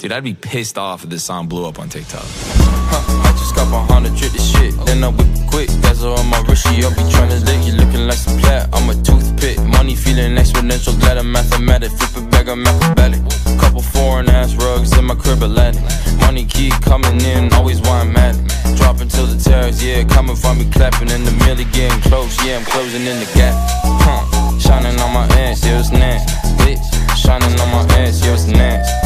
Dude, I'd be pissed off if this song blew up on TikTok. I just got 100 drip this shit, then I whip it quick. That's all on my wristy. I'll be tryna lick you, looking like some plat. I'm a toothpick, money feeling exponential. Glad I'm mathematic, flip it back, I'm acrobatic. Couple foreign ass rugs in my crib, Aladdin. Money keep coming in, always why I'm at it. Dropping to the terrace, yeah, coming for me, clapping in the middle, getting close, yeah, I'm closing in the gap. Shining on my ass, yeah, it's nasty. Bitch, shining on my ass, yeah, it's nasty.